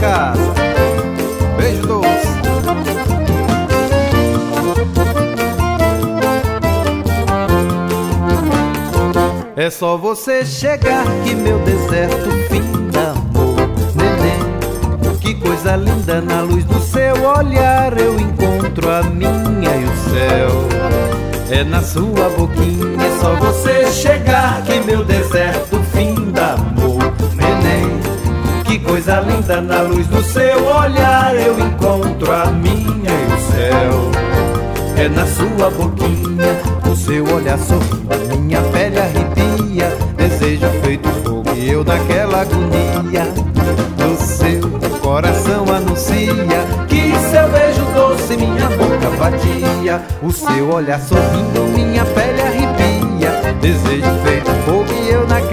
casa. Beijo doce. É só você chegar que meu deserto finda, amor, neném. Que coisa linda, na luz do seu olhar eu encontro a minha e o céu. É na sua boquinha, é só você chegar que meu deserto finda, amor, neném. Que coisa linda, na luz do seu olhar eu encontro a minha e o céu. É na sua boquinha, o seu olhar sorrindo, minha pele arrepia, desejo feito fogo e eu naquela agonia. No seu coração anuncia que seu beijo doce minha boca vadia. O seu olhar sorrindo, minha pele arrepia, desejo feito fogo e eu naquela